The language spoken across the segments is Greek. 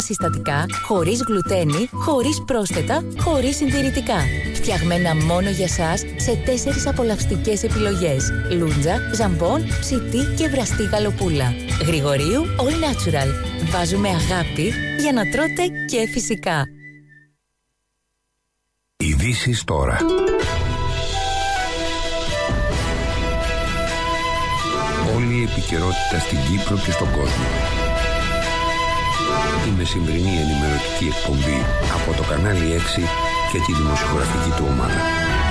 συστατικά, χωρίς γλουτένι, χωρίς πρόσθετα, χωρίς συντηρητικά. Φτιαγμένα μόνο για σας σε 4 απολαυστικές επιλογές. Λούντζα, ζαμπόν, ψητή και βραστή γαλοπούλα. Γρηγορίου All Natural. Βάζουμε αγάπη για να τρώτε και φυσικά. Ειδήσεις τώρα. Όλη η επικαιρότητα στην Κύπρο και στον κόσμο. Η μεσημβρινή ενημερωτική εκπομπή από το κανάλι 6 και τη δημοσιογραφική του ομάδα.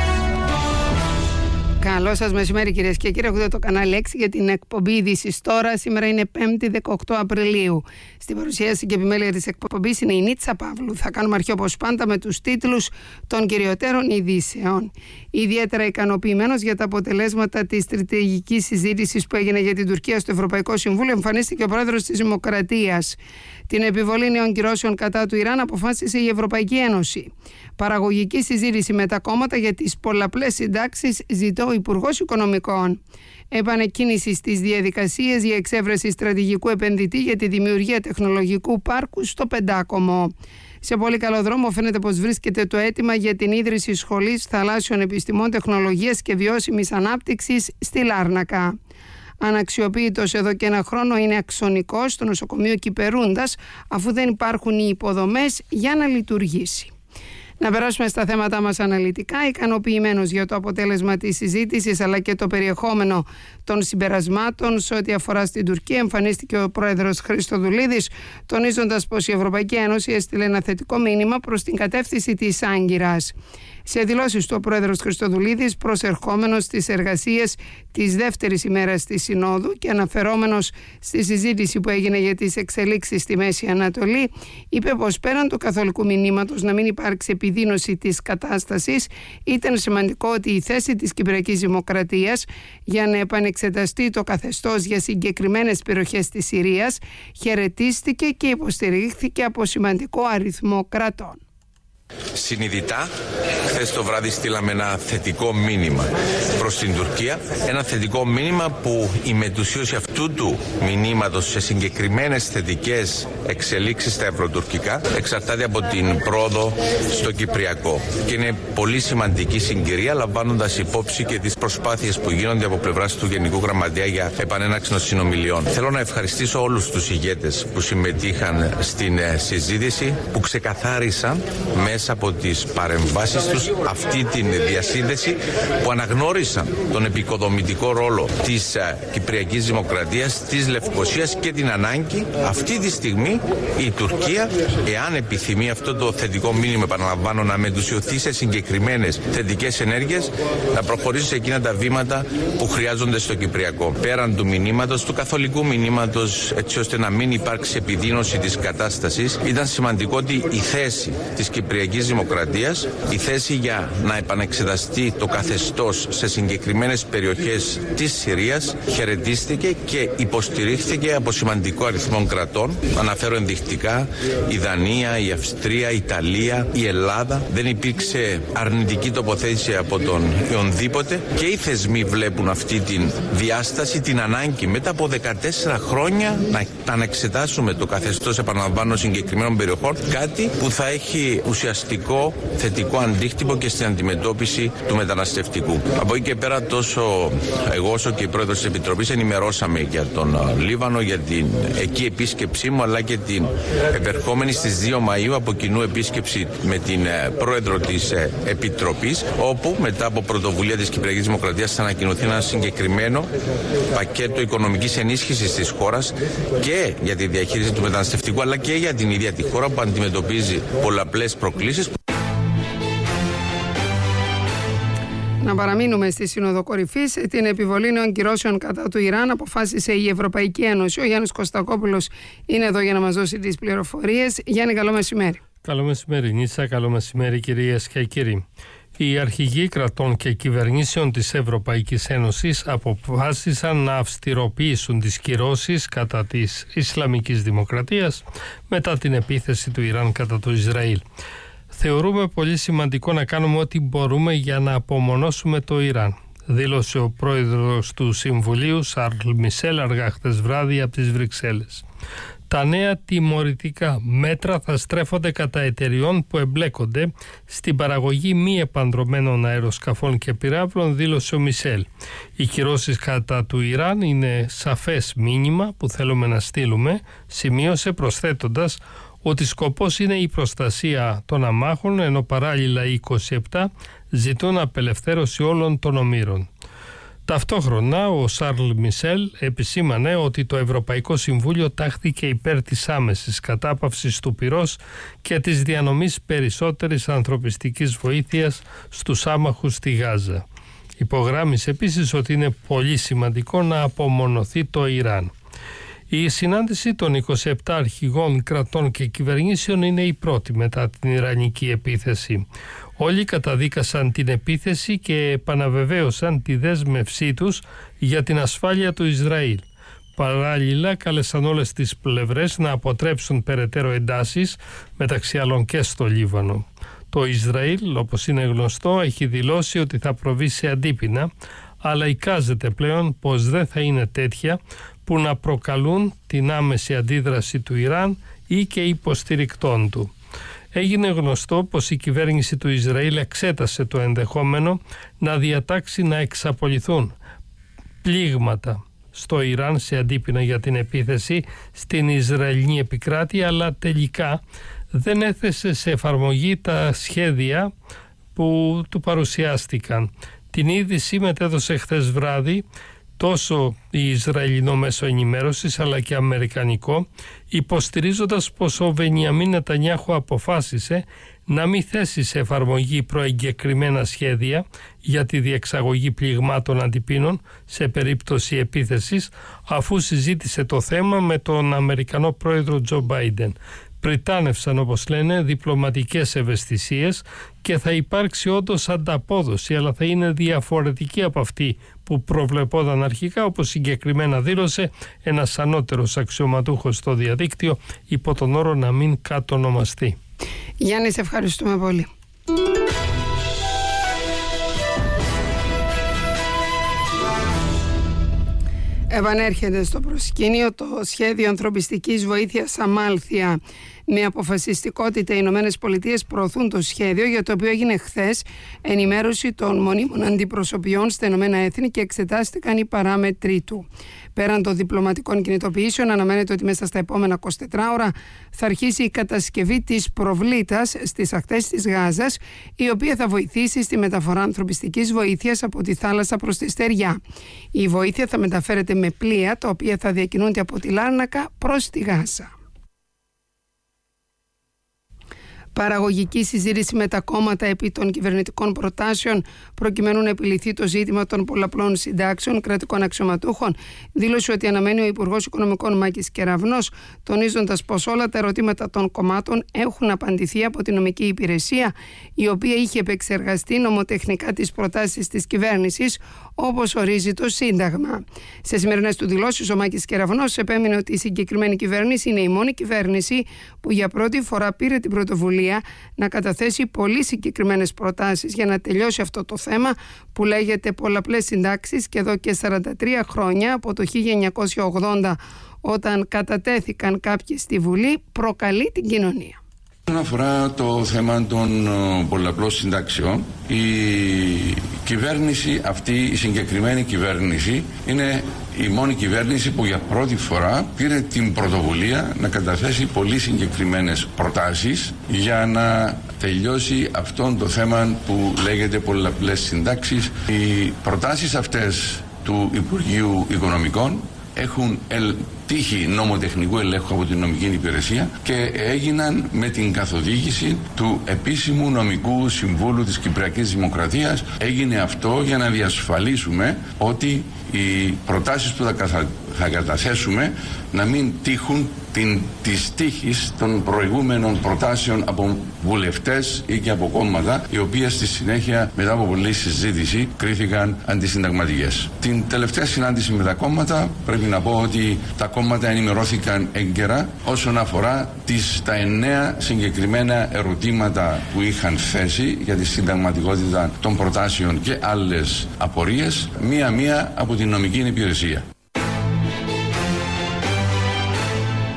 Καλό σας μεσημέρι κυρίες και κύριοι, ακούτε το κανάλι 6 για την εκπομπή Ειδήσεις τώρα. Σήμερα είναι 5η 18 Απριλίου. Στην παρουσίαση και επιμέλεια της εκπομπής είναι η Νίτσα Παύλου. Θα κάνουμε αρχή όπως πάντα με τους τίτλους των κυριωτέρων ειδήσεων. Ιδιαίτερα ικανοποιημένος για τα αποτελέσματα της στρατηγικής συζήτησης που έγινε για την Τουρκία στο Ευρωπαϊκό Συμβούλιο, εμφανίστηκε ο πρόεδρος της Δημοκρατίας. Την επιβολή νέων κυρώσεων κατά του Ιράν αποφάσισε η Ευρωπαϊκή Ένωση. Παραγωγική συζήτηση με τα κόμματα για τις πολλαπλές συντάξεις ζητώ ο Υπουργός Οικονομικών. Επανεκκίνηση στις διαδικασίες για εξέβρεση στρατηγικού επενδυτή για τη δημιουργία τεχνολογικού πάρκου στο Πεντάκομο. Σε πολύ καλό δρόμο φαίνεται πως βρίσκεται το αίτημα για την ίδρυση σχολής θαλάσσιων επιστημών, τεχνολογίας και βιώσιμης ανάπτυξης στη Λάρνακα. Αναξιοποιητός εδώ και ένα χρόνο είναι αξονικός στο νοσοκομείο Κυπερούντας, αφού δεν υπάρχουν οι υποδομές για να λειτουργήσει. Να περάσουμε στα θέματα μας αναλυτικά. Ικανοποιημένος για το αποτέλεσμα της συζήτησης αλλά και το περιεχόμενο των συμπερασμάτων σε ό,τι αφορά στην Τουρκία, εμφανίστηκε ο πρόεδρος Χριστοδουλίδης, τονίζοντας πως η Ευρωπαϊκή Ένωση έστειλε ένα θετικό μήνυμα προς την κατεύθυνση της Άγκυρας. Σε δηλώσεις του, ο πρόεδρος Χριστοδουλίδης, προσερχόμενος στις εργασίες της δεύτερης ημέρας της Συνόδου και αναφερόμενος στη συζήτηση που έγινε για τις εξελίξεις στη Μέση Ανατολή, είπε πως πέραν του καθολικού μηνύματος να μην υπάρξει επιδείνωση της κατάστασης, ήταν σημαντικό ότι η θέση της Κυπριακής Δημοκρατίας για να επανεξεταστεί το καθεστώς για συγκεκριμένες περιοχές της Συρίας χαιρετίστηκε και υποστηρίχθηκε από σημαντικό αριθμό κρατών. Συνειδητά, χθες το βράδυ στείλαμε ένα θετικό μήνυμα προς την Τουρκία. Ένα θετικό μήνυμα που η μετουσίωση αυτού του μηνύματος σε συγκεκριμένες θετικές εξελίξεις στα ευρωτουρκικά εξαρτάται από την πρόοδο στο Κυπριακό. Και είναι πολύ σημαντική συγκυρία, λαμβάνοντας υπόψη και τις προσπάθειες που γίνονται από πλευράς του Γενικού Γραμματέα για επανέναξη των συνομιλιών. Θέλω να ευχαριστήσω όλους τους ηγέτες που συμμετείχαν στην συζήτηση, που ξεκαθάρισαν μέσα από τις παρεμβάσεις τους αυτή την διασύνδεση, που αναγνώρισαν τον επικοδομητικό ρόλο της Κυπριακής Δημοκρατίας, της Λευκωσίας και την ανάγκη αυτή τη στιγμή η Τουρκία, εάν επιθυμεί αυτό το θετικό μήνυμα, επαναλαμβάνω, να μετουσιωθεί σε συγκεκριμένες θετικές ενέργειες, να προχωρήσει σε εκείνα τα βήματα που χρειάζονται στο Κυπριακό. Πέραν του μηνύματος, του καθολικού μηνύματος, έτσι ώστε να μην υπάρξει επιδείνωση της κατάστασης, ήταν σημαντικό ότι η θέση της Κυπριακής Δημοκρατίας, η θέση για να επανεξεταστεί το καθεστώς σε συγκεκριμένες περιοχές της Συρίας χαιρετίστηκε και υποστηρίχθηκε από σημαντικό αριθμό κρατών. Αναφέρω ενδεικτικά η Δανία, η Αυστρία, η Ιταλία, η Ελλάδα. Δεν υπήρξε αρνητική τοποθέτηση από τον οποιονδήποτε και οι θεσμοί βλέπουν αυτή την διάσταση, την ανάγκη μετά από 14 χρόνια να αναξετάσουμε το καθεστώς, επαναλαμβάνω, συγκεκριμένων περιοχών, κάτι που θα έχει ουσιαστικό θετικό αντίκτυπο και στην αντιμετώπιση του μεταναστευτικού. Από εκεί και πέρα, τόσο εγώ όσο και η πρόεδρος της Επιτροπής ενημερώσαμε για τον Λίβανο, για την εκεί επίσκεψή μου, αλλά και την επερχόμενη στις 2 Μαΐου από κοινού επίσκεψη με την πρόεδρο της Επιτροπής, όπου μετά από πρωτοβουλία της Κυπριακής Δημοκρατίας θα ανακοινωθεί ένα συγκεκριμένο πακέτο οικονομικής ενίσχυσης της χώρας και για τη διαχείριση του μεταναστευτικού, αλλά και για την ίδια τη χώρα που αντιμετωπίζει πολλαπλές προκλήσεις. Να παραμείνουμε στη Σύνοδο Κορυφής. Την επιβολή νέων κυρώσεων κατά του Ιράν αποφάσισε η Ευρωπαϊκή Ένωση. Ο Γιάννης Κωστακόπουλος είναι εδώ για να μας δώσει τις πληροφορίες. Γιάννη, καλό μεσημέρι. Καλό μεσημέρι, Νίτσα. Καλό μεσημέρι, κυρίες και κύριοι. Οι αρχηγοί κρατών και κυβερνήσεων της Ευρωπαϊκής Ένωσης αποφάσισαν να αυστηροποιήσουν τις κυρώσεις κατά της Ισλαμικής Δημοκρατίας μετά την επίθεση του Ιράν κατά του Ισραήλ. Θεωρούμε πολύ σημαντικό να κάνουμε ό,τι μπορούμε για να απομονώσουμε το Ιράν, δήλωσε ο πρόεδρος του Συμβουλίου Σαρλ Μισελ αργά χτες βράδυ από τις Βρυξέλλες. Τα νέα τιμωρητικά μέτρα θα στρέφονται κατά εταιριών που εμπλέκονται στην παραγωγή μη επανδρωμένων αεροσκαφών και πυράβλων, δήλωσε ο Μισελ. Οι κυρώσεις κατά του Ιράν είναι σαφές μήνυμα που θέλουμε να στείλουμε, σημείωσε, προσθέτοντας ότι σκοπός είναι η προστασία των αμάχων, ενώ παράλληλα οι 27 ζητούν απελευθέρωση όλων των ομήρων. Ταυτόχρονα ο Σαρλ Μισελ επισήμανε ότι το Ευρωπαϊκό Συμβούλιο τάχθηκε υπέρ της άμεσης κατάπαυσης του πυρός και της διανομής περισσότερης ανθρωπιστικής βοήθειας στους άμαχους στη Γάζα. Υπογράμμισε επίσης ότι είναι πολύ σημαντικό να απομονωθεί το Ιράν. Η συνάντηση των 27 αρχηγών κρατών και κυβερνήσεων είναι η πρώτη μετά την Ιρανική επίθεση. Όλοι καταδίκασαν την επίθεση και επαναβεβαίωσαν τη δέσμευσή τους για την ασφάλεια του Ισραήλ. Παράλληλα, κάλεσαν όλες τις πλευρές να αποτρέψουν περαιτέρω εντάσεις, μεταξύ άλλων και στο Λίβανο. Το Ισραήλ, όπως είναι γνωστό, έχει δηλώσει ότι θα προβεί σε αντίπεινα, αλλά εικάζεται πλέον πως δεν θα είναι τέτοια που να προκαλούν την άμεση αντίδραση του Ιράν ή και υποστηρικτών του. Έγινε γνωστό πως η κυβέρνηση του Ισραήλ εξέτασε το ενδεχόμενο να διατάξει να εξαπολυθούν πλήγματα στο Ιράν σε αντίπεινα για την επίθεση στην Ισραηλινή επικράτεια, αλλά τελικά δεν έθεσε σε εφαρμογή τα σχέδια που του παρουσιάστηκαν. Την είδηση μετέδωσε χθες βράδυ τόσο η Ισραηλινό μέσο ενημέρωσης αλλά και αμερικανικό, υποστηρίζοντας πως ο Μπενιαμίν Νετανιάχου αποφάσισε να μην θέσει σε εφαρμογή προεγκεκριμένα σχέδια για τη διεξαγωγή πληγμάτων αντιπίνων σε περίπτωση επίθεσης, αφού συζήτησε το θέμα με τον Αμερικανό πρόεδρο Τζο Μπάιντεν. Πριτάνευσαν, όπως λένε, διπλωματικές ευαισθησίες και θα υπάρξει όντως ανταπόδοση, αλλά θα είναι διαφορετική από αυτή που προβλεπόταν αρχικά, όπως συγκεκριμένα δήλωσε ένας ανώτερος αξιωματούχος στο διαδίκτυο, υπό τον όρο να μην κατονομαστεί. Γιάννη, σε ευχαριστούμε πολύ. Επανέρχεται στο προσκήνιο το σχέδιο ανθρωπιστικής βοήθειας Αμάλθεια. Με αποφασιστικότητα οι Ηνωμένες Πολιτείες προωθούν το σχέδιο, για το οποίο έγινε χθες ενημέρωση των μονίμων αντιπροσωπιών στα Ηνωμένα Έθνη και εξετάστηκαν οι παράμετροι του. Πέραν των διπλωματικών κινητοποιήσεων, αναμένεται ότι μέσα στα επόμενα 24 ώρα θα αρχίσει η κατασκευή της προβλήτας στις ακτές της Γάζας, η οποία θα βοηθήσει στη μεταφορά ανθρωπιστικής βοήθειας από τη θάλασσα προς τη στεριά. Η βοήθεια θα μεταφέρεται με πλοία, τα οποία θα διακινούνται από τη Λάρνακα προς τη Γάζα. Παραγωγική συζήτηση με τα κόμματα επί των κυβερνητικών προτάσεων προκειμένου να επιληθεί το ζήτημα των πολλαπλών συντάξεων κρατικών αξιωματούχων, δήλωσε ότι αναμένει ο Υπουργός Οικονομικών Μάκης Κεραυνός, τονίζοντας πως όλα τα ερωτήματα των κομμάτων έχουν απαντηθεί από την νομική υπηρεσία, η οποία είχε επεξεργαστεί νομοτεχνικά τις προτάσεις της κυβέρνησης, όπως ορίζει το Σύνταγμα. Σε σημερινές του δηλώσεις, ο Μάκης Κεραυνός επέμεινε ότι η συγκεκριμένη κυβέρνηση είναι η μόνη κυβέρνηση που για πρώτη φορά πήρε την πρωτοβουλία να καταθέσει πολύ συγκεκριμένες προτάσεις για να τελειώσει αυτό το θέμα που λέγεται πολλαπλές συντάξεις και εδώ και 43 χρόνια, από το 1980 όταν κατατέθηκαν κάποιοι στη Βουλή, προκαλεί την κοινωνία. Όσον αφορά το θέμα των πολλαπλών συντάξεων, η κυβέρνηση αυτή, η συγκεκριμένη κυβέρνηση, είναι η μόνη κυβέρνηση που για πρώτη φορά πήρε την πρωτοβουλία να καταθέσει πολύ συγκεκριμένες προτάσεις για να τελειώσει αυτό το θέμα που λέγεται πολλαπλές συντάξεις. Οι προτάσεις αυτές του Υπουργείου Οικονομικών έχουν τύχη νομοτεχνικού ελέγχου από την νομική υπηρεσία και έγιναν με την καθοδήγηση του επίσημου νομικού συμβούλου της Κυπριακής Δημοκρατίας. Έγινε αυτό για να διασφαλίσουμε ότι οι προτάσεις που θα καταθέσουμε να μην τύχουν της τύχης των προηγούμενων προτάσεων από βουλευτές ή και από κόμματα, οι οποίες στη συνέχεια, μετά από πολλή συζήτηση, κρίθηκαν αντισυνταγματικές. Την τελευταία συνάντηση με τα κόμματα πρέπει να πω ότι τα κόμματα ενημερώθηκαν έγκαιρα όσον αφορά τα 9 συγκεκριμένα ερωτήματα που είχαν θέσει για τη συνταγματικότητα των προτάσεων και άλλες απορίες, μία-μία από την νομική υπηρεσία.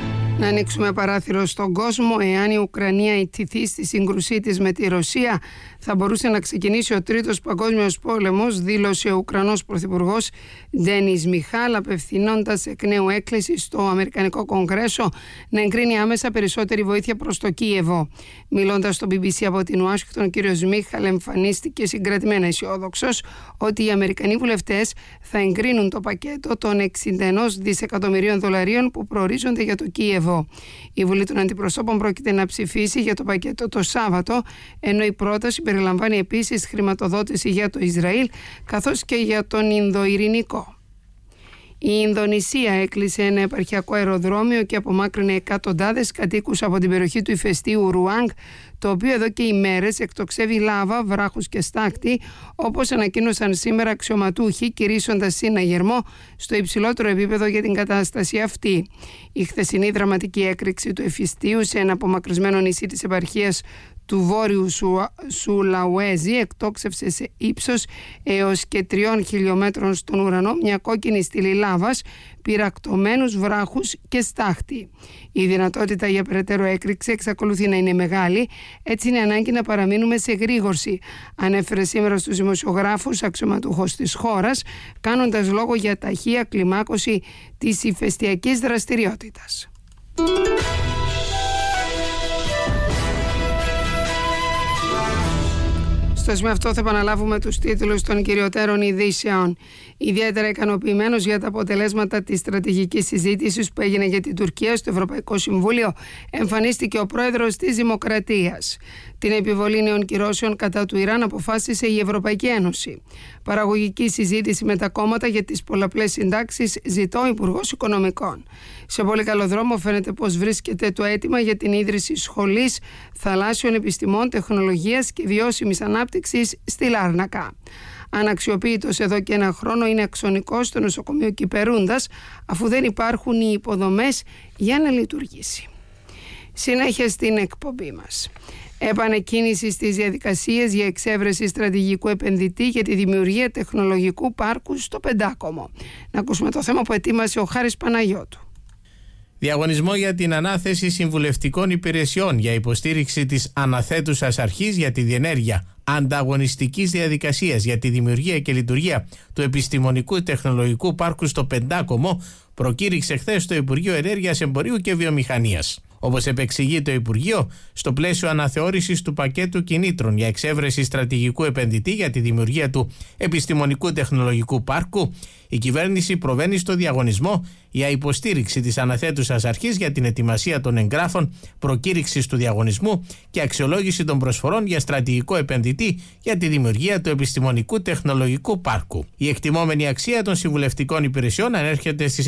Να ανοίξουμε παράθυρο στον κόσμο. Εάν η Ουκρανία ιτηθεί στη σύγκρουσή της με τη Ρωσία, θα μπορούσε να ξεκινήσει ο τρίτος παγκόσμιος πόλεμος, δήλωσε ο Ουκρανός Πρωθυπουργός Ντένις Μιχάλ, απευθυνώντας εκ νέου έκκληση στο Αμερικανικό Κογκρέσο να εγκρίνει άμεσα περισσότερη βοήθεια προς το Κίεβο. Μιλώντας στο BBC από την Ουάσιγκτον, ο κ. Μιχάλ εμφανίστηκε συγκρατημένα αισιόδοξος ότι οι Αμερικανοί βουλευτές θα εγκρίνουν το πακέτο των 61 δισεκατομμυρίων δολαρίων που προορίζονται για το Κίεβο. Η Βουλή των Αντιπροσώπων πρόκειται να ψηφίσει για το πακέτο το Σάββατο, ενώ η πρόταση περιλαμβάνει επίσης χρηματοδότηση για το Ισραήλ καθώς και για τον Ινδοειρηνικό. Η Ινδονησία έκλεισε ένα επαρχιακό αεροδρόμιο και απομάκρυνε εκατοντάδες κατοίκους από την περιοχή του ηφαιστείου Ρουάνγκ, το οποίο εδώ και ημέρες εκτοξεύει λάβα, βράχους και στάχτη, όπως ανακοίνωσαν σήμερα αξιωματούχοι, κηρύσσοντας συναγερμό στο υψηλότερο επίπεδο για την κατάσταση αυτή. Η χθεσινή δραματική έκρηξη του ηφαιστείου σε ένα απομακρυσμένο νησί της επαρχίας του Βόρειου Σουλαουέζη εκτόξευσε σε ύψος έως και 3 χιλιόμετρων στον ουρανό μια κόκκινη στήλη λάβας, πυρακτωμένους βράχους και στάχτη. Η δυνατότητα για περαιτέρω έκρηξη εξακολουθεί να είναι μεγάλη, έτσι είναι ανάγκη να παραμείνουμε σε γρήγορση, ανέφερε σήμερα στους δημοσιογράφους αξιωματούχος της χώρας, κάνοντας λόγο για ταχεία κλιμάκωση της ηφαιστειακής δραστηριότητας. Στο σημείο αυτό θα επαναλάβουμε τους τίτλους των κυριωτέρων ειδήσεων. Ιδιαίτερα ικανοποιημένος για τα αποτελέσματα της στρατηγικής συζήτησης που έγινε για την Τουρκία στο Ευρωπαϊκό Συμβούλιο, εμφανίστηκε ο πρόεδρος της Δημοκρατίας. Την επιβολή νέων κυρώσεων κατά του Ιράν αποφάσισε η Ευρωπαϊκή Ένωση. Παραγωγική συζήτηση με τα κόμματα για τις πολλαπλές συντάξεις ζητώ ο Υπουργός Οικονομικών. Σε πολύ καλό δρόμο φαίνεται πως βρίσκεται το αίτημα για την ίδρυση σχολής θαλάσσιων επιστημών, τεχνολογίας και βιώσιμης ανάπτυξης στη Λάρνακα. Αναξιοποιητός εδώ και ένα χρόνο είναι αξονικός στο νοσοκομείο Κυπερούντας, αφού δεν υπάρχουν οι υποδομές για να λειτουργήσει. Συνέχεια στην εκπομπή μας. Επανεκκίνηση στις διαδικασίες για εξέβρεση στρατηγικού επενδυτή για τη δημιουργία τεχνολογικού πάρκου στο Πεντάκομο. Να ακούσουμε το θέμα που ετοίμασε ο Χάρης Παναγιώτου. Διαγωνισμό για την ανάθεση συμβουλευτικών υπηρεσιών για υποστήριξη της αναθέτουσας αρχής για τη διενέργεια ανταγωνιστικής διαδικασίας για τη δημιουργία και λειτουργία του επιστημονικού τεχνολογικού πάρκου στο Πεντάκομο προκήρυξε χθες το Υπουργείο Ενέργειας, Εμπορίου και Βιομηχανίας. Όπως επεξηγεί το Υπουργείο, στο πλαίσιο αναθεώρησης του πακέτου κινήτρων για εξέβρεση στρατηγικού επενδυτή για τη δημιουργία του επιστημονικού τεχνολογικού πάρκου, η κυβέρνηση προβαίνει στο διαγωνισμό για υποστήριξη της αναθέτουσας αρχής για την ετοιμασία των εγγράφων προκήρυξης του διαγωνισμού και αξιολόγηση των προσφορών για στρατηγικό επενδυτή για τη δημιουργία του επιστημονικού τεχνολογικού πάρκου. Η εκτιμόμενη αξία των συμβουλευτικών υπηρεσιών ανέρχεται στις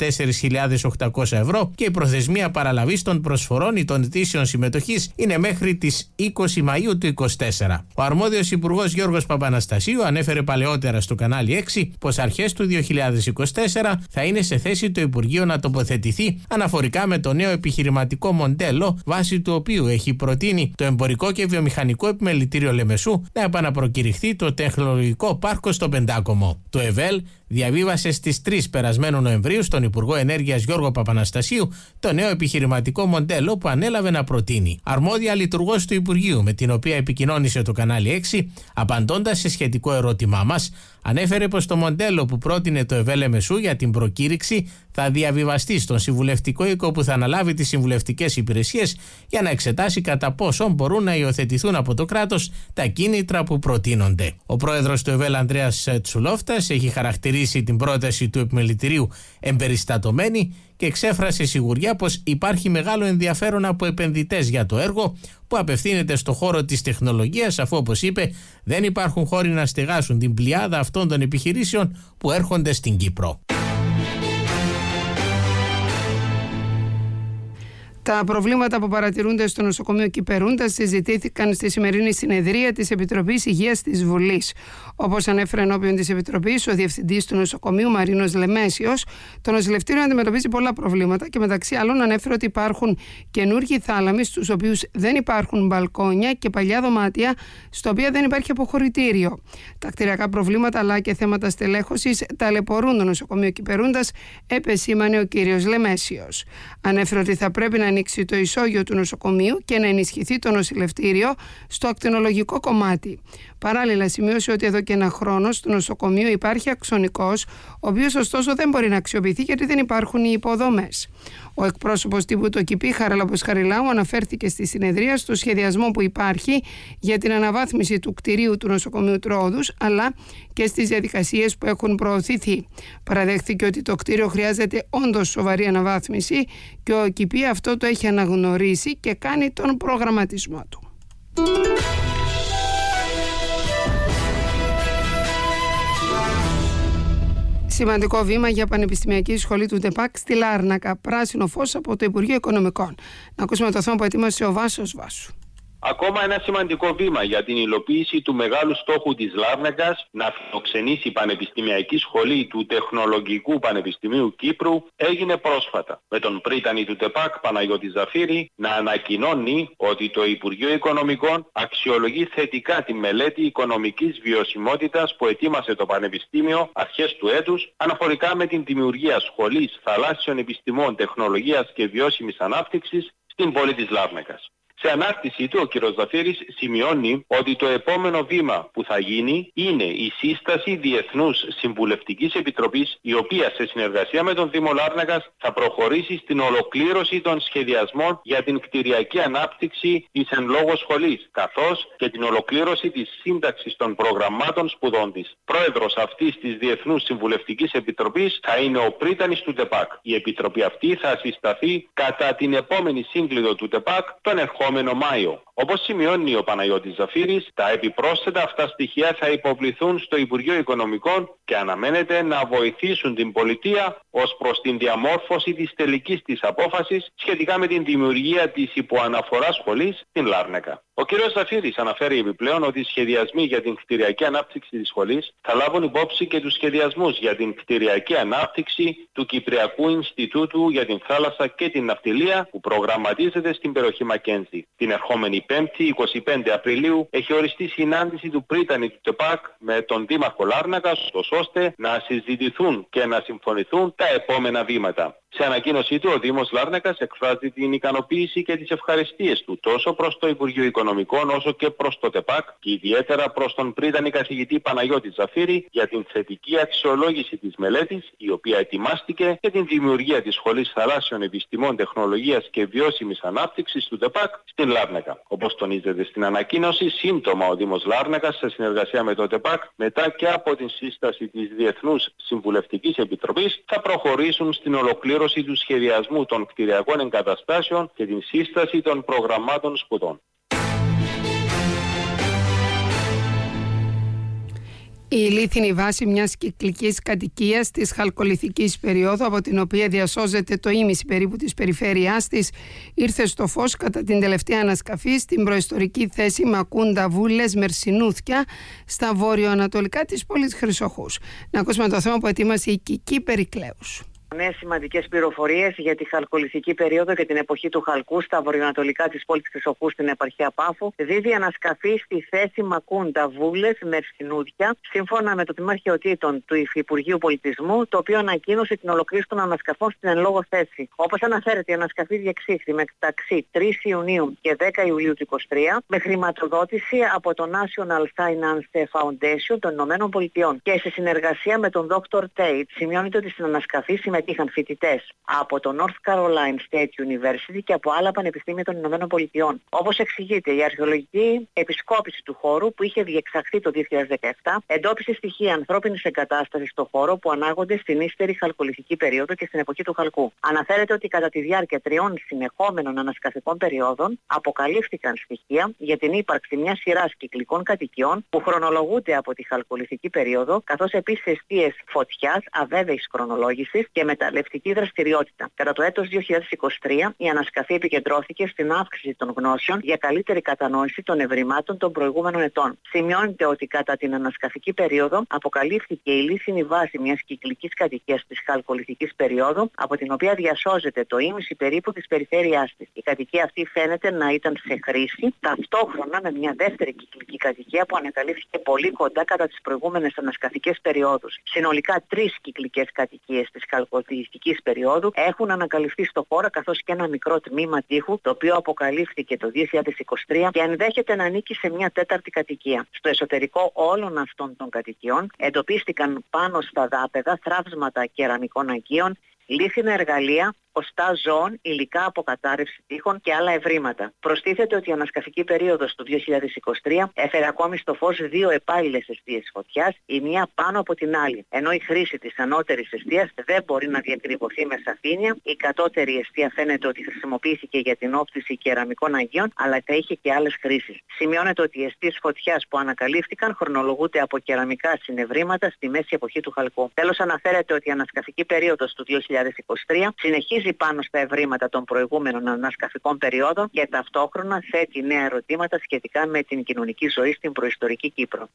64.800 ευρώ και η προθεσμία παραλαβής των προσφορών ή των αιτήσεων συμμετοχής είναι μέχρι τις 20 Μαΐου του 2024. Ο αρμόδιος Υπουργός Γιώργος Παπαναστασίου ανέφερε παλαιότερα στο κανάλι 6 πως αρχές του 2024 θα είναι σε θέση το Υπουργείο να τοποθετηθεί αναφορικά με το νέο επιχειρηματικό μοντέλο, βάσει του οποίου έχει προτείνει το Εμπορικό και Βιομηχανικό Επιμελητήριο Λεμεσού να επαναπροκηρυχθεί το τεχνολογικό πάρκο στο Πεντάκομο. Το ΕΒΕΛ διαβίβασε στις 3 περασμένου Νοεμβρίου στον Υπουργό Ενέργειας Γιώργο Παπαναστασίου το νέο επιχειρηματικό μοντέλο που ανέλαβε να προτείνει. Αρμόδια λειτουργός του Υπουργείου, με την οποία επικοινώνησε το κανάλι 6, απαντώντας σε σχετικό ερώτημά μας, ανέφερε πως το μοντέλο που πρότεινε το ΕΒΕΛ Λεμεσού για την προκήρυξη θα διαβιβαστεί στον συμβουλευτικό οίκο που θα αναλάβει τις συμβουλευτικές υπηρεσίες για να εξετάσει κατά πόσο μπορούν να υιοθετηθούν από το κράτος τα κίνητρα που προτείνονται. Ο πρόεδρος του ΕΒΕΛ Ανδρέας Τσουλόφτας έχει χαρακτηρίσει την πρόταση του επιμελητηρίου εμπεριστατωμένη και εξέφρασε σιγουριά πως υπάρχει μεγάλο ενδιαφέρον από επενδυτές για το έργο που απευθύνεται στο χώρο της τεχνολογίας, αφού, όπως είπε, δεν υπάρχουν χώροι να στεγάσουν την πλειάδα αυτών των επιχειρήσεων που έρχονται στην Κύπρο. Τα προβλήματα που παρατηρούνται στο νοσοκομείο Κυπερούντας συζητήθηκαν στη σημερινή συνεδρία της Επιτροπής Υγείας της Βουλής. Όπως ανέφερε ενώπιον της Επιτροπής ο Διευθυντής του Νοσοκομείου Μαρίνος Λεμέσιος, το νοσηλευτήριο αντιμετωπίζει πολλά προβλήματα και μεταξύ άλλων ανέφερε ότι υπάρχουν καινούργιοι θάλαμοι στους οποίους δεν υπάρχουν μπαλκόνια και παλιά δωμάτια στα οποία δεν υπάρχει αποχωρητήριο. Τα κτηριακά προβλήματα αλλά και θέματα στελέχωσης ταλαιπωρούν το νοσοκομείο Κυπερούντας, επεσήμανε ο κ. Λεμέσιος. Ανέφερε ότι θα πρέπει να ανοίξει το ισόγειο του νοσοκομείου και να ενισχυθεί το νοσηλευτήριο στο ακτινολογικό κομμάτι. Παράλληλα, σημείωσε ότι εδώ και ένα χρόνο στο νοσοκομείο υπάρχει αξονικός, ο οποίος ωστόσο δεν μπορεί να αξιοποιηθεί γιατί δεν υπάρχουν οι υποδομές. Ο εκπρόσωπος τύπου του ΟΚΙΠΗ, Χαράλαμπος Χαριλάου, αναφέρθηκε στη συνεδρία στο σχεδιασμό που υπάρχει για την αναβάθμιση του κτηρίου του νοσοκομείου Τρόοδους, αλλά και στις διαδικασίες που έχουν προωθηθεί. Παραδέχθηκε ότι το κτίριο χρειάζεται όντως σοβαρή αναβάθμιση και ο ΟΚΙΠΗ αυτό το έχει αναγνωρίσει και κάνει τον προγραμματισμό του. Σημαντικό βήμα για πανεπιστημιακή σχολή του ΤΕΠΑΚ στη Λάρνακα. Πράσινο φως από το Υπουργείο Οικονομικών. Να ακούσουμε το θέμα που ετοίμασε ο Βάσος Βάσου. Ακόμα ένα σημαντικό βήμα για την υλοποίηση του μεγάλου στόχου της Λάρνακας να φιλοξενήσει η Πανεπιστημιακή Σχολή του Τεχνολογικού Πανεπιστημίου Κύπρου έγινε πρόσφατα, με τον πρίτανη του ΤΕΠΑΚ Παναγιώτη Ζαφύρη να ανακοινώνει ότι το Υπουργείο Οικονομικών αξιολογεί θετικά τη μελέτη οικονομικής βιωσιμότητας που ετοίμασε το Πανεπιστήμιο αρχές του έτους αναφορικά με την δημιουργία Σχολής Θαλάσσιων Επιστημών, Τεχνολογίας και Βιώσιμης Ανάπτυξης στην πόλη της Λάρνακας. Σε ανάρτησή του, ο κ. Ζαφύρης σημειώνει ότι το επόμενο βήμα που θα γίνει είναι η σύσταση Διεθνούς Συμβουλευτικής Επιτροπής, η οποία σε συνεργασία με τον Δήμο Λάρνακας θα προχωρήσει στην ολοκλήρωση των σχεδιασμών για την κτηριακή ανάπτυξη της εν λόγω σχολής, καθώς και την ολοκλήρωση της σύνταξης των προγραμμάτων σπουδών της. Πρόεδρος αυτής της Διεθνούς Συμβουλευτικής Επιτροπής θα είναι ο πρίτανης του ΤΕΠΑΚ. Η επιτροπή αυτή θα συσταθεί κατά την επόμενη σύγκλιδο του ΤΕΠΑΚ τον ερχόμενο Μάιο. Όπως σημειώνει ο Παναγιώτης Ζαφύρης, τα επιπρόσθετα αυτά στοιχεία θα υποβληθούν στο Υπουργείο Οικονομικών και αναμένεται να βοηθήσουν την πολιτεία ως προς την διαμόρφωση της τελικής της απόφασης σχετικά με την δημιουργία της υποαναφοράς σχολής στην Λάρνακα. Ο κ. Ζαφύρης αναφέρει επιπλέον ότι οι σχεδιασμοί για την κτηριακή ανάπτυξη της σχολής θα λάβουν υπόψη και τους σχεδιασμούς για την κτηριακή ανάπτυξη του Κυπριακού Ινστιτούτου για την Θάλασσα και την Ναυτιλία που προγραμματίζεται στην περιοχή Μακέντζη. Την ερχόμενη 5η, 25 Απριλίου, έχει οριστεί συνάντηση του πρίτανη του ΤΕΠΑΚ με τον Δήμαρχο Λάρνακας, ώστε να συζητηθούν και να συμφωνηθούν τα επόμενα βήματα. Σε ανακοίνωσή του, ο Δήμος Λάρνακας εκφράζει την ικανοποίηση και τις ευχαριστίες του τόσο προς το Υπουργείο Οικονομικών όσο και προς το ΤΕΠΑΚ και ιδιαίτερα προς τον πρίτανη καθηγητή Παναγιώτη Ζαφύρη για την θετική αξιολόγηση της μελέτης, η οποία ετοιμάστηκε για την δημιουργία της Σχολής Θαλάσσιων Επιστημών, Τεχνολογίας και Βιώσιμης Ανάπτυξης του ΤΕΠΑΚ στην Λάρνακα. Όπως τονίζεται στην ανακοίνωση, σύντομα ο Δήμος Λάρνακας σε συνεργασία με το ΤΕΠΑΚ, μετά και από την σύσταση της Διεθνούς Συμβουλευτικής Επιτροπής, θα προχωρήσουν στην ολοκλήρωση του σχεδιασμού των κτηριακών εγκαταστάσεων και την σύσταση των προγραμμάτων σπουδών. Η Ηλίθ είναι η βάση μιας κυκλικής κατοικίας της χαλκολιθικής περίοδου, από την οποία διασώζεται το ήμιση περίπου της περιφέρειάς της, ήρθε στο φως κατά την τελευταία ανασκαφή στην προϊστορική θέση Μακούντα Βούλες Μερσινούθια, στα βορειοανατολικά της πόλης Χρυσοχούς. Να ακούσουμε το θέμα που ετοίμασε η Κική Περικλέους. Νέες σημαντικές πληροφορίες για τη χαλκολιθική περίοδο και την εποχή του χαλκού στα βορειοανατολικά της πόλης Χρυσοχού στην επαρχία Πάφου. Δίδει ανασκαφή στη θέση Μακούντα Βούλες Μερσινούδια, σύμφωνα με το Τμήμα του Υφυπουργείου Πολιτισμού, το οποίο ανακοίνωσε την ολοκλήρωση των ανασκαφών στην εν λόγω θέση. Όπως αναφέρεται, η ανασκαφή διεξήχθη μεταξύ 3 Ιουνίου και 10 Ιουλίου του 2023 με χρηματοδότηση από το National Finance Foundation των Ηνωμένων Πολιτειών και σε συνεργασία με τον Dr. Tate. Σημειώνεται ότι στην ανασκαφή συμμετείχαν φοιτητές από το North Carolina State University και από άλλα πανεπιστήμια των Ηνωμένων Πολιτειών. Όπως εξηγείται, η αρχαιολογική επισκόπηση του χώρου που είχε διεξαχθεί το 2017 εντόπισε στοιχεία ανθρώπινης εγκατάστασης στο χώρο που ανάγονται στην ύστερη χαλκολιθική περίοδο και στην εποχή του χαλκού. Αναφέρεται ότι κατά τη διάρκεια 3 συνεχόμενων ανασκαφικών περιόδων αποκαλύφθηκαν στοιχεία για την ύπαρξη μιας σειράς κυκλικών κατοικιών που χρονολογούνται από τη χαλκολιθική περίοδο, καθώς επίσης αιστείες φωτιάς αβέβαιης χρονολόγησης και εκμεταλλευτική δραστηριότητα. Κατά το έτος 2023, η ανασκαφή επικεντρώθηκε στην αύξηση των γνώσεων για καλύτερη κατανόηση των ευρημάτων των προηγούμενων ετών. Σημειώνεται ότι κατά την ανασκαφική περίοδο αποκαλύφθηκε η λύσινη βάση μιας κυκλικής κατοικίας της χαλκολιθικής περίοδου, από την οποία διασώζεται το ίμιση περίπου της περιφέρειάς της. Η κατοικία αυτή φαίνεται να ήταν σε χρήση, ταυτόχρονα με μια δεύτερη κυκλική κατοικία που ανακαλύφθηκε πολύ κοντά κατά τις προηγούμενες ανασκαφικές περιόδους. Συνολικά 3 κυκλικές κατοικίες της χαλκολιθικής περίοδου έχουν ανακαλυφθεί στο χώρο, καθώς και ένα μικρό τμήμα τείχου, το οποίο αποκαλύφθηκε το 2023 και ενδέχεται να ανήκει σε μια 4η κατοικία. Στο εσωτερικό όλων αυτών των κατοικιών εντοπίστηκαν πάνω στα δάπεδα θραύσματα κεραμικών αγκίων, λίθινα εργαλεία, οστά ζώων, υλικά αποκατάρρευση τείχων και άλλα ευρήματα. Προστίθεται ότι η ανασκαφική περίοδος του 2023 έφερε ακόμη στο φως 2 επάλληλες εστίες φωτιάς, η μία πάνω από την άλλη. Ενώ η χρήση της ανώτερης εστίας δεν μπορεί να διακριβωθεί με σαφήνεια, η κατώτερη εστία φαίνεται ότι χρησιμοποιήθηκε για την όπτιση κεραμικών αγκίων, αλλά θα είχε και άλλες χρήσεις. Σημειώνεται ότι οι εστίες φωτιάς που ανακαλύφθηκαν χρονολογούνται από κεραμικά συνευρήματα στη μέση εποχή του χαλκού. Τέλος, αναφέρεται ότι η ανασκαφική περίοδος του 2023 συνεχίζει πάνω στα ευρήματα των προηγούμενων ανασκαφικών περιόδων και ταυτόχρονα θέτει νέα ερωτήματα σχετικά με την κοινωνική ζωή στην προϊστορική Κύπρο.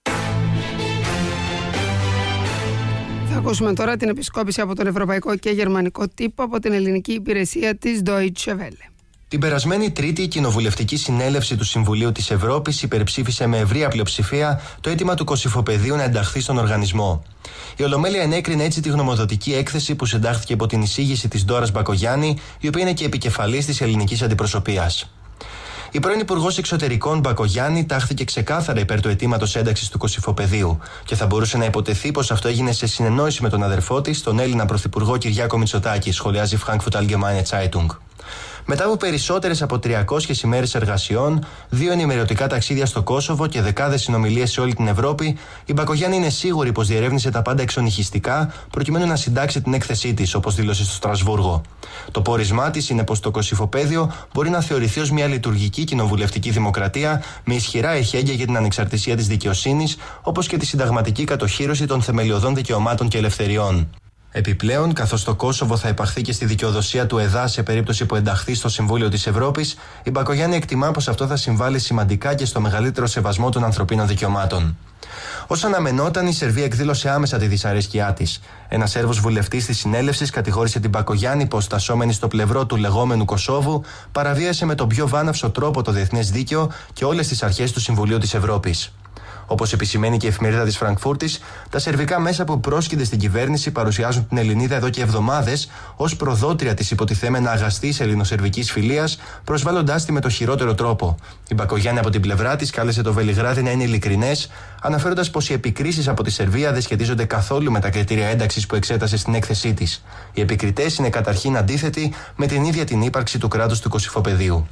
Θα ακούσουμε τώρα την επισκόπηση από τον ευρωπαϊκό και γερμανικό τύπο από την ελληνική υπηρεσία της Deutsche Welle. Την περασμένη Τρίτη, η Κοινοβουλευτική Συνέλευση του Συμβουλίου της Ευρώπης υπερψήφισε με ευρεία πλειοψηφία το αίτημα του Κωσυφοπεδίου να ενταχθεί στον οργανισμό. Η Ολομέλεια ενέκρινε έτσι τη γνωμοδοτική έκθεση που συντάχθηκε υπό την εισήγηση της Ντόρας Μπακογιάννη, η οποία είναι και επικεφαλής της ελληνικής αντιπροσωπείας. Η πρώην Υπουργός Εξωτερικών Μπακογιάννη τάχθηκε ξεκάθαρα υπέρ του αιτήματος ένταξης του Κωσυφοπεδίου και θα μπορούσε να υποτεθεί πως αυτό έγινε σε συνεννόηση με τον αδερφό της, τον Έλληνα Πρωθυπουργό Κυριάκο Μητσοτάκη, σχολιάζει Frankfurt Allgemeine Zeitung. Μετά από περισσότερες από 300 ημέρες εργασιών, 2 ενημερωτικά ταξίδια στο Κόσοβο και δεκάδες συνομιλίες σε όλη την Ευρώπη, η Μπακογιάννη είναι σίγουρη πως διερεύνησε τα πάντα εξονυχιστικά προκειμένου να συντάξει την έκθεσή της, όπως δήλωσε στο Στρασβούργο. Το πόρισμά της είναι πως το Κωσυφοπαίδιο μπορεί να θεωρηθεί ως μια λειτουργική κοινοβουλευτική δημοκρατία με ισχυρά εχέγγυα για την ανεξαρτησία της δικαιοσύνης, όπως και τη συνταγματική κατοχύρωση των θεμελιωδών δικαιωμάτων και ελευθεριών. Επιπλέον, καθώς το Κόσοβο θα υπαχθεί και στη δικαιοδοσία του ΕΔΑ σε περίπτωση που ενταχθεί στο Συμβούλιο της Ευρώπης, η Μπακογιάννη εκτιμά πως αυτό θα συμβάλλει σημαντικά και στο μεγαλύτερο σεβασμό των ανθρωπίνων δικαιωμάτων. Ως αναμενόταν, η Σερβία εκδήλωσε άμεσα τη δυσαρέσκειά της. Ένας Σέρβος βουλευτής της συνέλευσης κατηγόρησε την Μπακογιάννη πως, στασσόμενη στο πλευρό του λεγόμενου Κωσόβου, παραβίασε με τον πιο βάναυσο τρόπο το διεθνές δίκαιο και όλες τις αρχές του Συμβουλίου της Ευρώπης. Όπως επισημαίνει και η εφημερίδα της Φραγκφούρτης, τα σερβικά μέσα που πρόσκειται στην κυβέρνηση παρουσιάζουν την Ελληνίδα εδώ και εβδομάδες ως προδότρια της υποτιθέμενα αγαστής ελληνοσερβικής φιλίας, προσβάλλοντάς τη με το χειρότερο τρόπο. Η Μπακογιάννη από την πλευρά της κάλεσε το Βελιγράδι να είναι ειλικρινές, αναφέροντας πως οι επικρίσεις από τη Σερβία δεν σχετίζονται καθόλου με τα κριτήρια ένταξης που εξέτασε στην έκθεσή της. Οι επικριτές είναι καταρχήν αντίθετοι με την ίδια την ύπαρξη του κράτους του Κωσυφοπεδίου.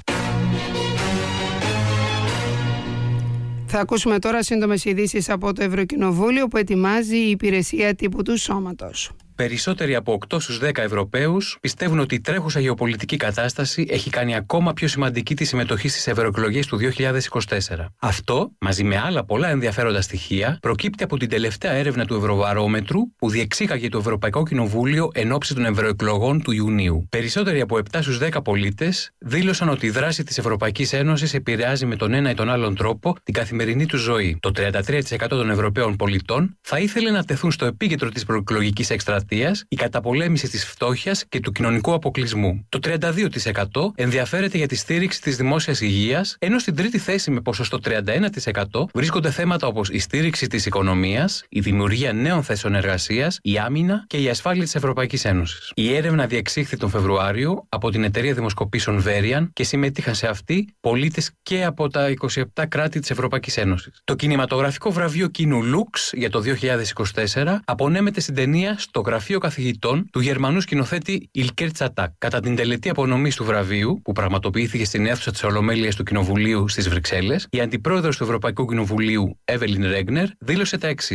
Θα ακούσουμε τώρα σύντομες ειδήσεις από το Ευρωκοινοβούλιο που ετοιμάζει η υπηρεσία τύπου του Σώματος. Περισσότεροι από 8 στους 10 Ευρωπαίους πιστεύουν ότι η τρέχουσα γεωπολιτική κατάσταση έχει κάνει ακόμα πιο σημαντική τη συμμετοχή στις ευρωεκλογές του 2024. Αυτό, μαζί με άλλα πολλά ενδιαφέροντα στοιχεία, προκύπτει από την τελευταία έρευνα του Ευρωβαρόμετρου που διεξήγαγε το Ευρωπαϊκό Κοινοβούλιο εν ώψη των ευρωεκλογών του Ιουνίου. Περισσότεροι από 7 στους 10 πολίτες δήλωσαν ότι η δράση της Ευρωπαϊκής Ένωσης επηρεάζει με τον ένα ή τον άλλον τρόπο την καθημερινή του ζωή. Το 33% των Ευρωπαίων πολιτών θα ήθελε να τεθούν στο επίκεντρο της προεκλογικής εκστρατείας η καταπολέμηση της φτώχειας και του κοινωνικού αποκλεισμού. Το 32% ενδιαφέρεται για τη στήριξη της δημόσιας υγείας, ενώ στην τρίτη θέση με ποσοστό 31% βρίσκονται θέματα όπως η στήριξη της οικονομίας, η δημιουργία νέων θέσεων εργασίας, η άμυνα και η ασφάλεια της Ευρωπαϊκής Ένωσης. Η έρευνα διεξήχθη τον Φεβρουάριο από την εταιρεία δημοσκοπήσεων Verian και συμμετείχαν σε αυτή πολίτες και από τα 27 κράτη της Ευρωπαϊκής Ένωσης. Το κινηματογραφικό βραβείο Κίνου Λουξ για το 2024 απονέμεται στην ταινία Στο Γραφείο Καθηγητών του Γερμανού σκηνοθέτη Ιλκέρ Τσατάκ. Κατά την τελετή απονομής του βραβείου, που πραγματοποιήθηκε στην αίθουσα της Ολομέλειας του Κοινοβουλίου στις Βρυξέλλες, η αντιπρόεδρος του Ευρωπαϊκού Κοινοβουλίου, Εύελιν Ρέγνερ, δήλωσε τα εξής.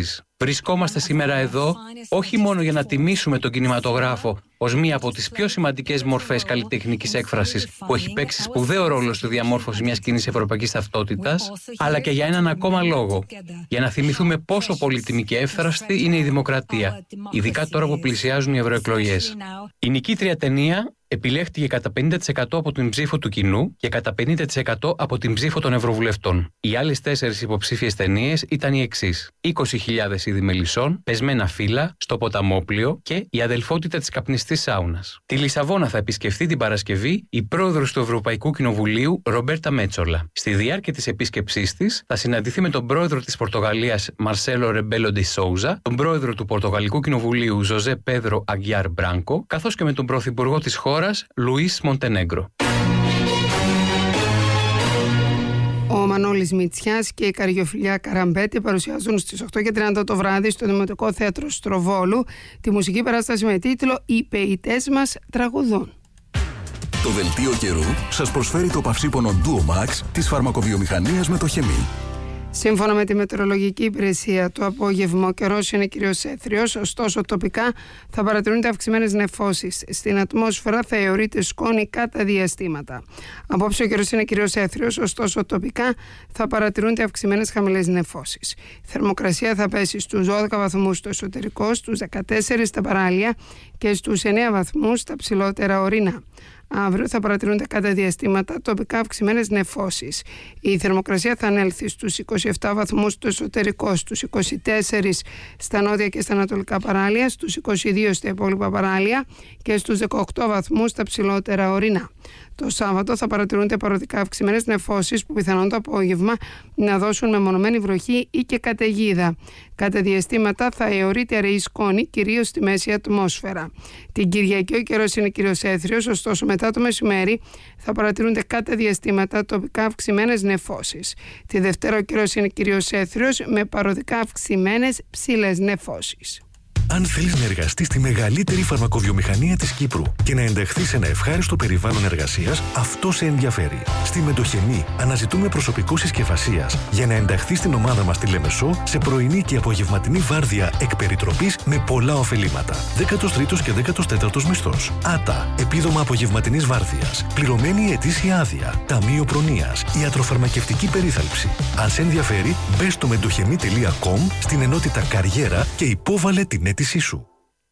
Βρισκόμαστε σήμερα εδώ όχι μόνο για να τιμήσουμε τον κινηματογράφο ως μία από τις πιο σημαντικές μορφές καλλιτεχνικής έκφρασης που έχει παίξει σπουδαίο ρόλο στη διαμόρφωση μιας κοινής ευρωπαϊκής ταυτότητας, αλλά και για έναν ακόμα λόγο. Για να θυμηθούμε πόσο πολύτιμη και εύθραστη είναι η δημοκρατία, ειδικά τώρα που πλησιάζουν οι ευρωεκλογές. Η νικήτρια ταινία επιλέχθηκε κατά 50% από την ψήφο του κοινού και κατά 50% από την ψήφο των ευρωβουλευτών. Οι άλλες 4 υποψήφιες ταινίες ήταν οι εξής: 20.000 είδη μελισσών, πεσμένα φύλλα, στο ποταμόπλιο και η αδελφότητα της καπνιστής σάουνας. Τη Λισαβόνα θα επισκεφθεί την Παρασκευή η πρόεδρος του Ευρωπαϊκού Κοινοβουλίου, Ρομπέρτα Μέτσολα. Στη διάρκεια της επίσκεψής της θα συναντηθεί με τον πρόεδρο της Πορτογαλίας, Μαρσέλο Ρεμπέλο ντε Σόουζα, τον πρόεδρο του Πορτογαλικού Κοινοβουλίου, Ζωζέ Πέδρο Αγγιάρ Μπράνκο, καθώς και με τον πρωθυπουργό της χώρας, Λουίς Μοντενέγκρο. Ο Μανώλης Μητσιάς και η Καριοφιλιά Καραμπέτη παρουσιάζουν στις 8:30 το βράδυ στο Δημοτικό Θέατρο Στροβόλου τη μουσική παράσταση με τίτλο «Οι ποιητές μας τραγουδούν». Το δελτίο καιρού σας προσφέρει το παυσίπονο Duomax της φαρμακοβιομηχανίας με το Χεμί. Σύμφωνα με τη μετεωρολογική υπηρεσία, το απόγευμα ο καιρός είναι κυρίως έθριος, ωστόσο τοπικά θα παρατηρούνται αυξημένες νεφώσεις. Στην ατμόσφαιρα θα αιωρείται σκόνη κατά διαστήματα. Απόψε ο καιρός είναι κυρίως έθριος, ωστόσο τοπικά θα παρατηρούνται αυξημένες χαμηλές νεφώσεις. Η θερμοκρασία θα πέσει στους 12 βαθμούς στο εσωτερικό, στους 14 στα παράλια και στους 9 βαθμούς στα ψηλότερα ορεινά. Αύριο θα παρατηρούνται κατά διαστήματα τοπικά αυξημένες νεφώσεις. Η θερμοκρασία θα ανέλθει στους 27 βαθμούς στο εσωτερικό, στους 24 στα νότια και στα ανατολικά παράλια, στους 22 στα υπόλοιπα παράλια και στους 18 βαθμούς στα ψηλότερα ορεινά. Το Σάββατο θα παρατηρούνται παροδικά αυξημένες νεφώσεις που πιθανόν το απόγευμα να δώσουν μεμονωμένη βροχή ή και καταιγίδα. Κατά διαστήματα θα αιωρείται αραιή σκόνη, κυρίως στη μέση ατμόσφαιρα. Την Κυριακή ο καιρός είναι κυρίως έθριος, ωστόσο μετά το μεσημέρι θα παρατηρούνται κατά διαστήματα τοπικά αυξημένες νεφώσεις. Τη Δευτέρα ο καιρός είναι κυρίως έθριος με παροδικά αυξημένες ψηλές νεφώσεις. Αν θέλεις να εργαστείς στη μεγαλύτερη φαρμακοβιομηχανία της Κύπρου και να ενταχθείς σε ένα ευχάριστο περιβάλλον εργασίας, αυτό σε ενδιαφέρει. Στη Μετοχεμή αναζητούμε προσωπικό συσκευασίας για να ενταχθείς στην ομάδα μας στη Λεμεσό σε πρωινή και απογευματινή βάρδια εκ περιτροπής με πολλά ωφελήματα. 13ος και 14ος μισθός. ΆΤΑ, επίδομα απογευματινής βάρδιας, πληρωμένη ετήσια άδεια, ταμείο προνοίας, ιατροφαρμακευτική περίθαλψη. Αν σε ενδιαφέρει, μπες στο μετοχεμή.com στην ενότητα Καριέρα και υπόβαλε την αίτησή σου.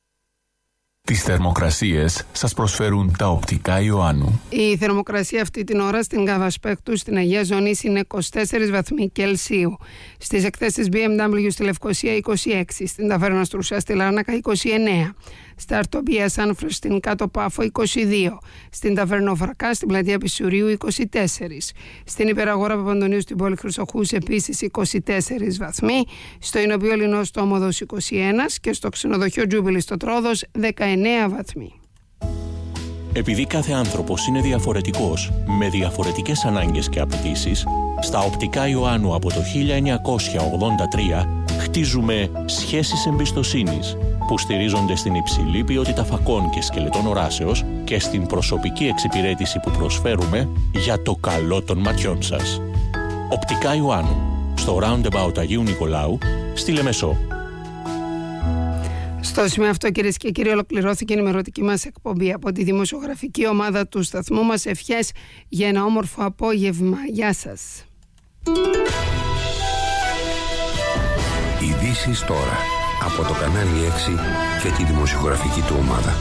Τις θερμοκρασίες σας προσφέρουν τα οπτικά Ιωάννου. Η θερμοκρασία αυτή την ώρα στην Καβασπέκτου στην Αγία Ζωνής είναι 24 βαθμοί Κελσίου. Στις εκθέσεις BMW στη Λευκοσία 26, στην Ταβέρνα Στρουσιά στη Λάρνακα 29, στα Αρτομπία Σάνφρες στην Κάτω Πάφο 22, στην Ταβέρνα Φαρκά στην Πλατεία Πισουρίου 24, στην Υπεραγόρα Παπαντονίου στην πόλη Χρυσοχούς επίσης 24 βαθμοί, στο Ηνωπείο Λινός στο Όμοδος 21 και στο ξενοδοχείο Τζούμπιλη στο Τρόδος 19 βαθμοί. Επειδή κάθε άνθρωπος είναι διαφορετικός, με διαφορετικές ανάγκες και απαιτήσεις, στα οπτικά Ιωάννου από το 1983 χτίζουμε σχέσεις εμπιστοσύνης που στηρίζονται στην υψηλή ποιότητα φακών και σκελετών οράσεως και στην προσωπική εξυπηρέτηση που προσφέρουμε για το καλό των ματιών σας. Οπτικά Ιωάννου, στο Roundabout Αγίου Νικολάου, στη Λεμεσό. Στο σημείο αυτό, κυρίες και κύριοι, ολοκληρώθηκε η ενημερωτική μας εκπομπή από τη δημοσιογραφική ομάδα του σταθμού μας. Ευχές για ένα όμορφο απόγευμα. Γεια σας. Ειδήσεις τώρα από το κανάλι 6 και τη δημοσιογραφική του ομάδα.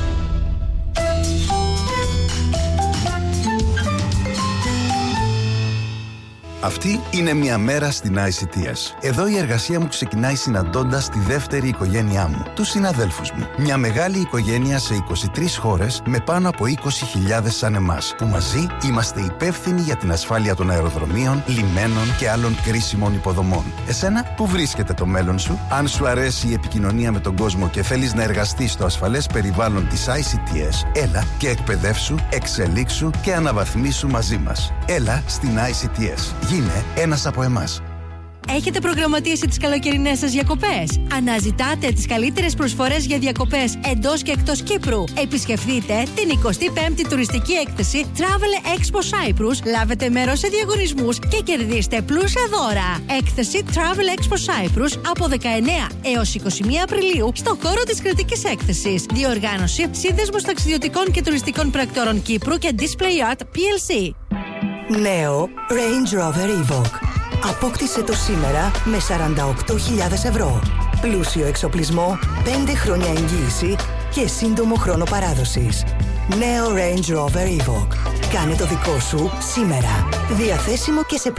Αυτή είναι μια μέρα στην ICTS. Εδώ η εργασία μου ξεκινάει συναντώντας τη δεύτερη οικογένειά μου, τους συναδέλφους μου. Μια μεγάλη οικογένεια σε 23 χώρες με πάνω από 20.000 σαν εμάς, που μαζί είμαστε υπεύθυνοι για την ασφάλεια των αεροδρομίων, λιμένων και άλλων κρίσιμων υποδομών. Εσένα, που βρίσκεται το μέλλον σου? Αν σου αρέσει η επικοινωνία με τον κόσμο και θέλεις να εργαστείς στο ασφαλές περιβάλλον της ICTS, έλα και εκπαιδεύσου, εξελίξου και αναβαθμίσου μαζί μας. Έλα στην ICTS. Γίνε ένας από εμάς. Έχετε προγραμματίσει τις καλοκαιρινές σας διακοπές? Αναζητάτε τις καλύτερες προσφορές για διακοπές εντός και εκτός Κύπρου? Επισκεφτείτε την 25η τουριστική έκθεση Travel Expo Cyprus, λάβετε μέρος σε διαγωνισμούς και κερδίστε πλούσια δώρα. Έκθεση Travel Expo Cyprus από 19 έως 21 Απριλίου στο χώρο της Κρητικής Έκθεσης. Διοργάνωση Σύνδεσμος Ταξιδιωτικών και Τουριστικών Πρακτόρων Κύπρου και Display Art PLC. Νέο Range Rover Evoque. Απόκτησε το σήμερα με 48.000 ευρώ. Πλούσιο εξοπλισμό, 5 χρόνια εγγύηση και σύντομο χρόνο παράδοσης. Νέο Range Rover Evoque. Κάνε το δικό σου σήμερα. Διαθέσιμο και σε